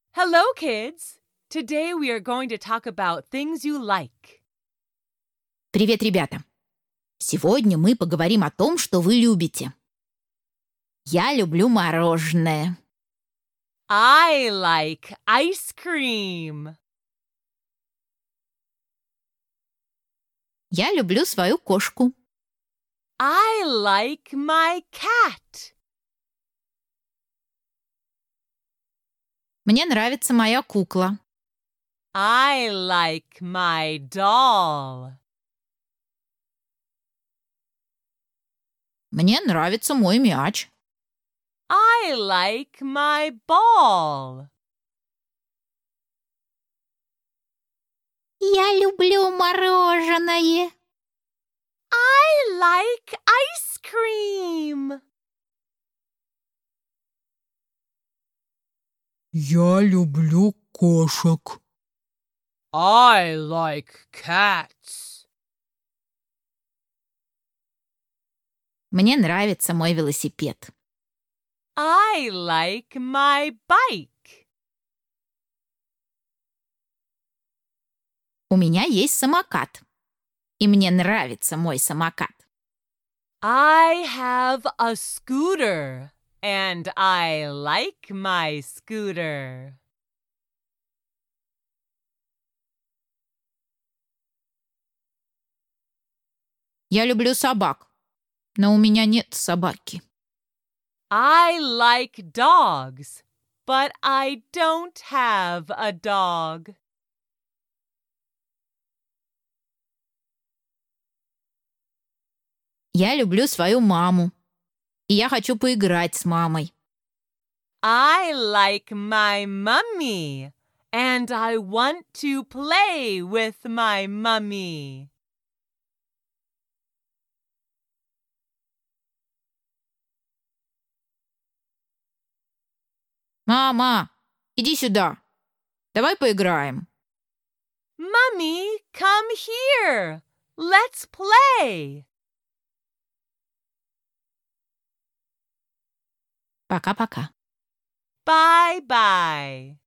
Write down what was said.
Hello, kids! Today we are going to talk about things you like. Привет, ребята! Сегодня мы поговорим о том, что вы любите. Я люблю мороженое. I like ice cream. Я люблю свою кошку. I like my cat. Мне нравится моя кукла. I like my doll. Мне нравится мой мяч. I like my ball. Я люблю мороженое. I like ice cream. Я люблю кошек. I like cats. Мне нравится мой велосипед. I like my bike. У меня есть самокат. И мне нравится мой самокат. I have a scooter, and I like my scooter. Я люблю собак. Но у меня нет собаки. I like dogs, but I don't have a dog. Я люблю свою маму. И я хочу поиграть с мамой. I like my mummy, and I want to play with my mummy. Мама, иди сюда. Давай поиграем. Mummy, come here. Let's play. Пока-пока. Bye-bye.